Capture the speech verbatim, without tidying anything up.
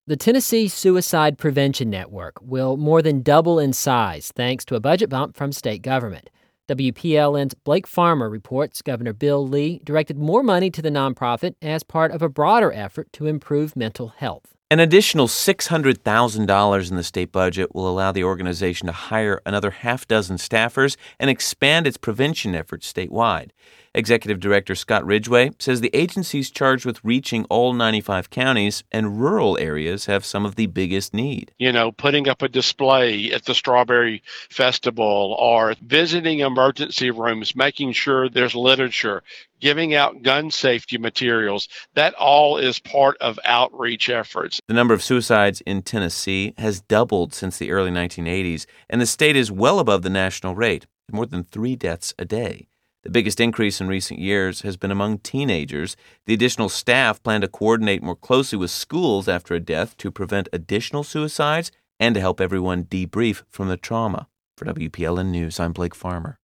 The Tennessee Suicide Prevention Network will more than double in size thanks to a budget bump from state government. W P L N's Blake Farmer reports Governor Bill Lee directed more money to the nonprofit as part of a broader effort to improve mental health. An additional six hundred thousand dollars in the state budget will allow the organization to hire another half dozen staffers and expand its prevention efforts statewide. Executive Director Scott Ridgway says the agency's charged with reaching all ninety-five counties, and rural areas have some of the biggest need. You know, putting up a display at the Strawberry Festival or visiting emergency rooms, making sure there's literature, giving out gun safety materials. That all is part of outreach efforts. The number of suicides in Tennessee has doubled since the early nineteen eighties, and the state is well above the national rate, more than three deaths a day. The biggest increase in recent years has been among teenagers. The additional staff plan to coordinate more closely with schools after a death to prevent additional suicides and to help everyone debrief from the trauma. For W P L N News, I'm Blake Farmer.